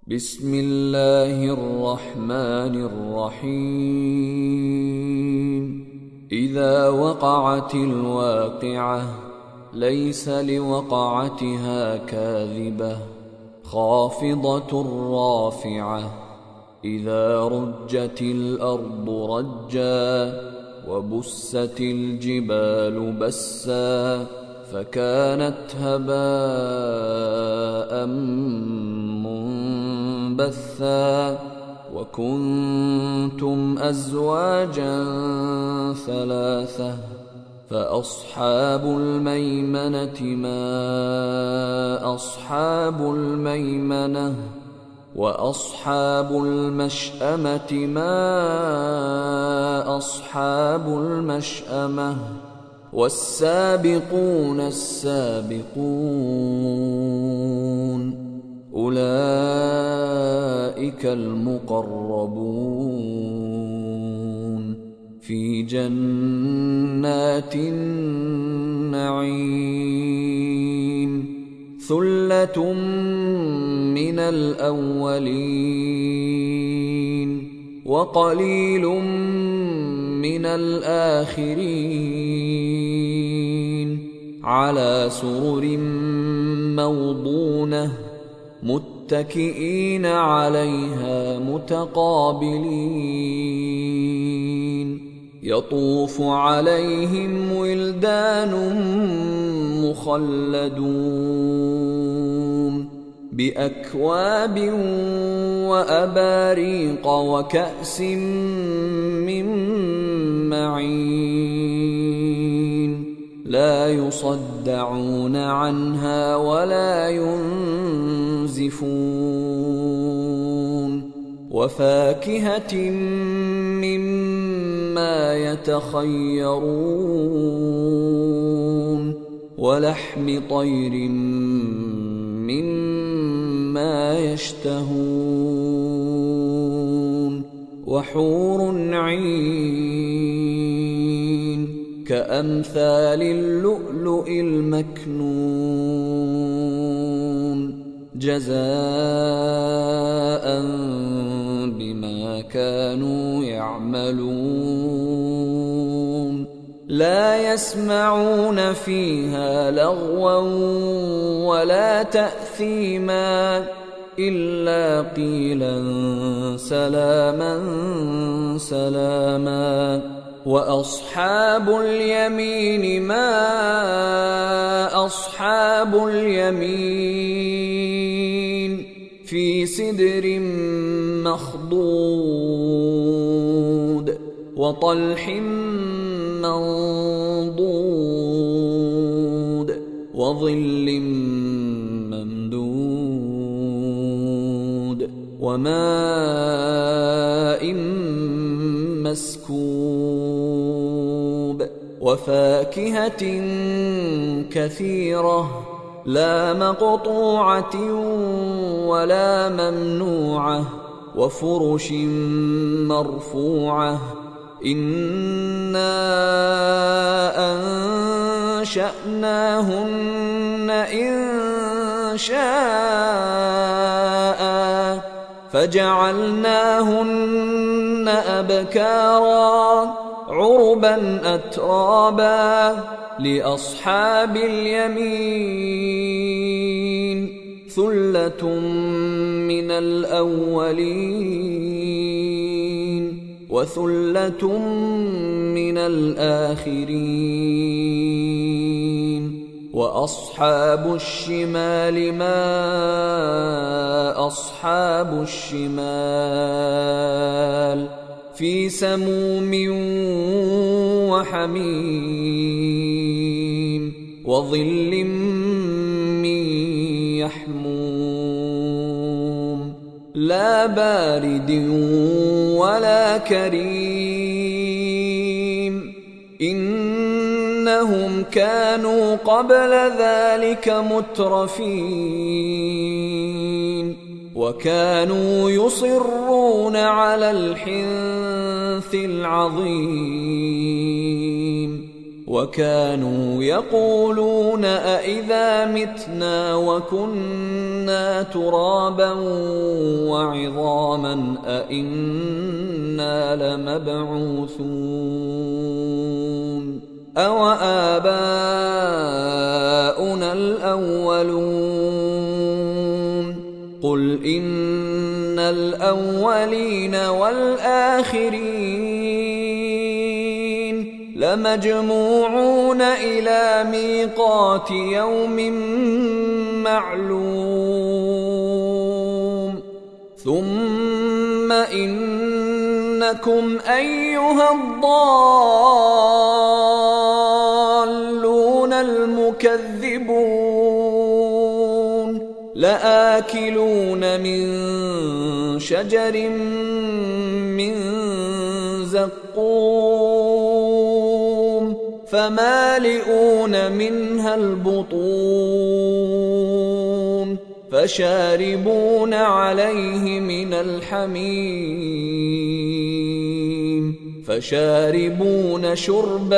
بسم الله الرحمن الرحيم. إذا وقعت الواقعة ليس لوقعتها كاذبة خافضة رافعة. إذا رجت الأرض رجا وبست الجبال بسا فكانت هباء منبثا وكنتم أزواجا ثلاثة فأصحاب الميمنة ما أصحاب الميمنة وأصحاب المشأمة ما أصحاب المشأمة والسابقون السابقون أولئك المقربون في جنات النعيم. ثلة من الأولين وقليل من الآخرين. على سرر موضونة متكئين عليها متقابلين. يطوف عليهم ولدان مخلدون بأكواب وأباريق وكأس من معين. لا يصدعون عنها ولا ينزفون. وفاكهة مما يتخيرون ولحم طير مما يشتهون. وحور عين كأمثال اللؤلؤ المكنون جزاء بما كانوا يعملون. لا يسمعون فيها لغوا ولا تأثيما إلا قيلا سلاما سلاما. وأصحاب اليمين ما أصحاب اليمين. في سدر مخضود وطلح منضود وظل ممدود وماء مسكوب. وفاكهة كثيرة لا مقطوعة ولا ممنوعة. وفرش مرفوعة. إنا أنشأناهن إنشاء فجعلناهن أبكارا عربا أترابا. لأصحاب اليمين ثلة من الأولين وثلة من الآخرين. وأصحاب الشمال ما أصحاب الشمال. في سموم وحميم وظل من يحموم لا بارد ولا كريم. إنهم كانوا قبل ذلك مترفين وكانوا يصرون على الحنث العظيم. وكانوا يقولون أإذا متنا وكنا ترابا وعظاما أإنا لمبعوثون أوآباؤنا الأولون قل إن الأولين والآخرين لمجموعون إلى ميقات يوم معلوم ثم إنكم أيها الضالون المكذبون لآكلون من شجر من زقوم فمالئون منها البطون فشاربون عليه من الحميم فشاربون شرب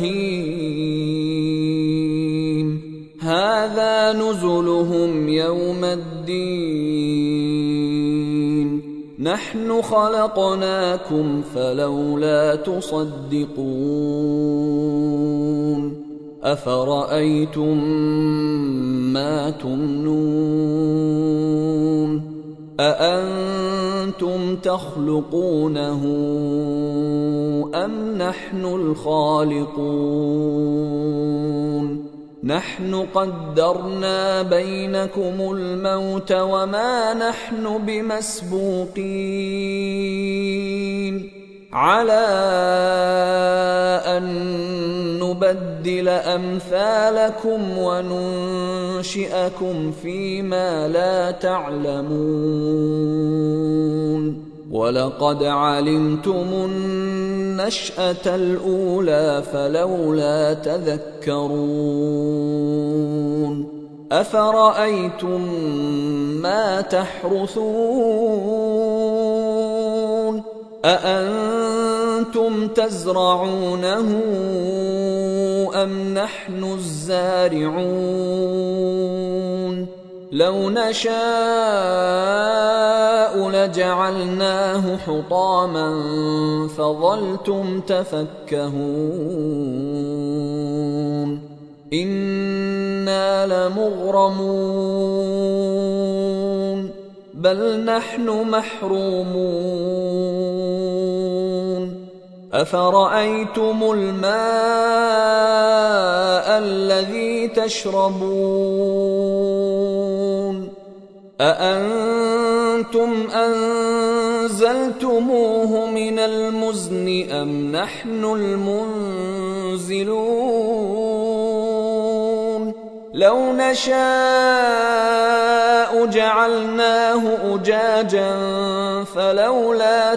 الهيم هذا نزلهم يوم الدين نحن خلقناكم فلولا تصدقون أفرأيتم ما تمنون أأنتم تخلقونه أم نحن الخالقون نحن قدرنا بينكم الموت وما نحن بمسبوقين على أن نبدل أمثالكم وننشئكم فيما لا تعلمون ولقد علمتم النشأة الأولى فلولا تذكرون أفرأيتم ما تحرثون أأنتم تزرعونه أم نحن الزارعون لو نشاء لجعلناه حطاما فظلتم تفكهون إنا لمغرمون بل نحن محرومون أفرأيتم الماء الذي تشربون أأنتم أنزلتموه من المزن أم نحن المنزلون لو نشاء جعلناه أجاجا فلولا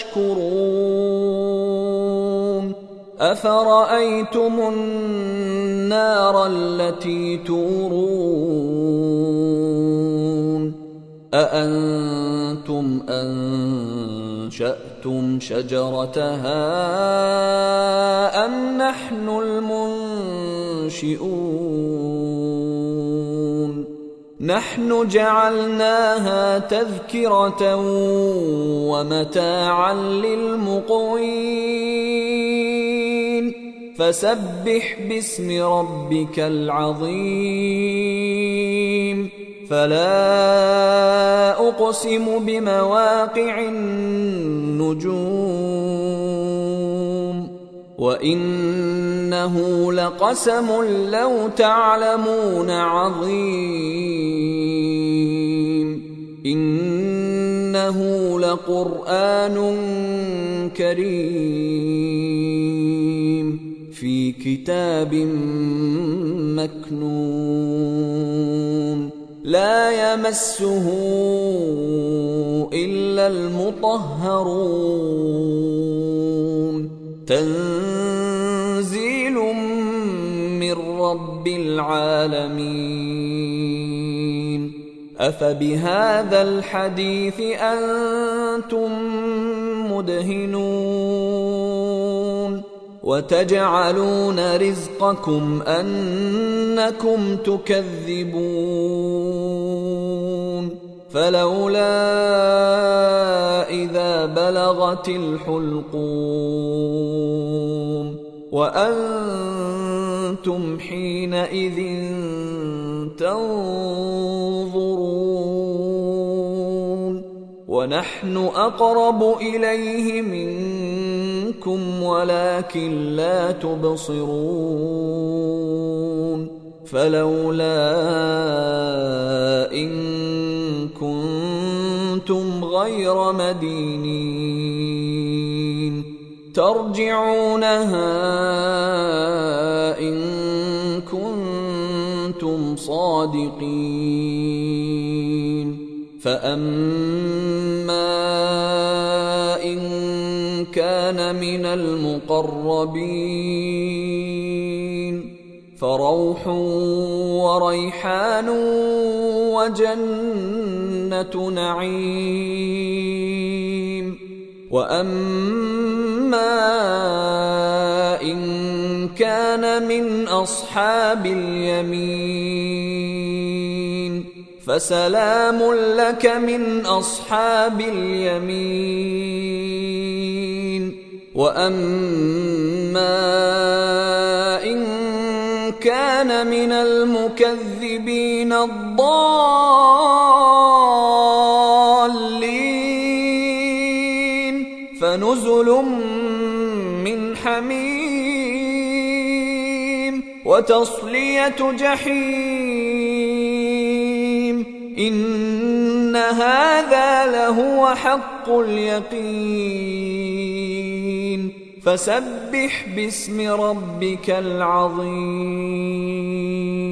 تشكرون أفرأيتم النار التي تورون أأنتم أنشأتم شجرتها أم نحن المنشئون نحن جعلناها تذكرة ومتاعا للمقوين فسبح باسم ربك العظيم فلا أقسم بمواقع النجوم وإنه لقسم لو تعلمون عظيم إنه لقرآن كريم في كتاب مكنون لا يمسه إلا المطهرون تنزيل من رب العالمين أفبهذا الحديث أنتم مدهنون وتجعلون رزقكم أنكم تكذبون فلولا إذا بلغت الحلقوم وأنتم حينئذ تنظرون ونحن أقرب إليه منكم ولكن لا تبصرون فلولا إن كنتم غير مدينين ترجعونها إن كنتم صادقين فأما إن كان من المقربين فروح وريحان وجنة نعيم وأما إن كان من أصحاب اليمين فسلام لك من أصحاب اليمين وأما إن كان من المكذبين الضالين فنزل من حميم وتصلية جحيم إن هذا لهو حق اليقين فسبح باسم ربك العظيم.